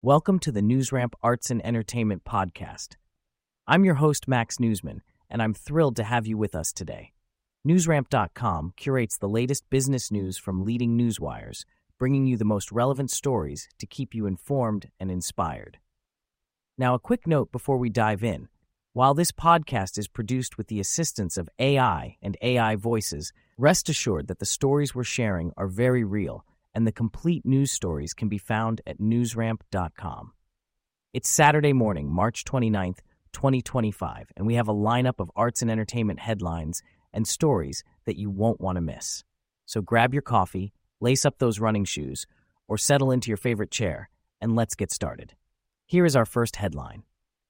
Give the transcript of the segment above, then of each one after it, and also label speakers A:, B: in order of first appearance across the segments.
A: Welcome to the NewsRamp Arts and Entertainment Podcast. I'm your host, Max Newsman, and I'm thrilled to have you with us today. NewsRamp.com curates the latest business news from leading newswires, bringing you the most relevant stories to keep you informed and inspired. Now, a quick note before we dive in. While this podcast is produced with the assistance of AI and AI voices, rest assured that the stories we're sharing are very real, and the complete news stories can be found at newsramp.com. It's Saturday morning, March 29th, 2025, and we have a lineup of arts and entertainment headlines and stories that you won't want to miss. So grab your coffee, lace up those running shoes, or settle into your favorite chair, and let's get started. Here is our first headline.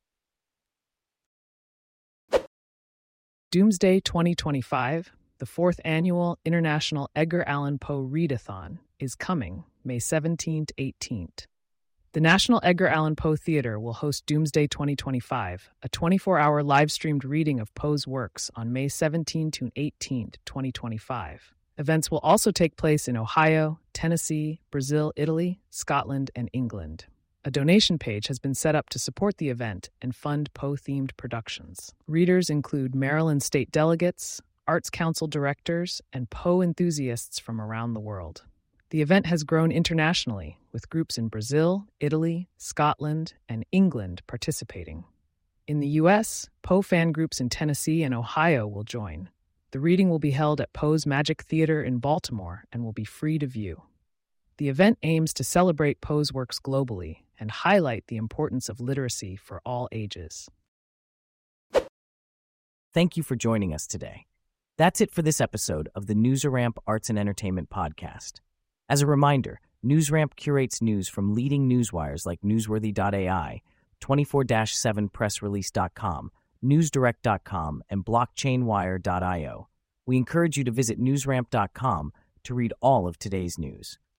B: Doomsday 2025, the fourth annual International Edgar Allan Poe Readathon, is coming May 17th, 18th. The National Edgar Allan Poe Theater will host Doomsday 2025, a 24-hour live-streamed reading of Poe's works on May 17 to 18, 2025. Events will also take place in Ohio, Tennessee, Brazil, Italy, Scotland, and England. A donation page has been set up to support the event and fund Poe-themed productions. Readers include Maryland state delegates, Arts Council directors, and Poe enthusiasts from around the world. The event has grown internationally, with groups in Brazil, Italy, Scotland, and England participating. In the U.S., Poe fan groups in Tennessee and Ohio will join. The reading will be held at Poe's Magic Theater in Baltimore and will be free to view. The event aims to celebrate Poe's works globally and highlight the importance of literacy for all ages.
A: Thank you for joining us today. That's it for this episode of the NewsRamp Arts and Entertainment Podcast. As a reminder, NewsRamp curates news from leading newswires like Newsworthy.ai, 24-7pressrelease.com, NewsDirect.com, and BlockchainWire.io. We encourage you to visit NewsRamp.com to read all of today's news.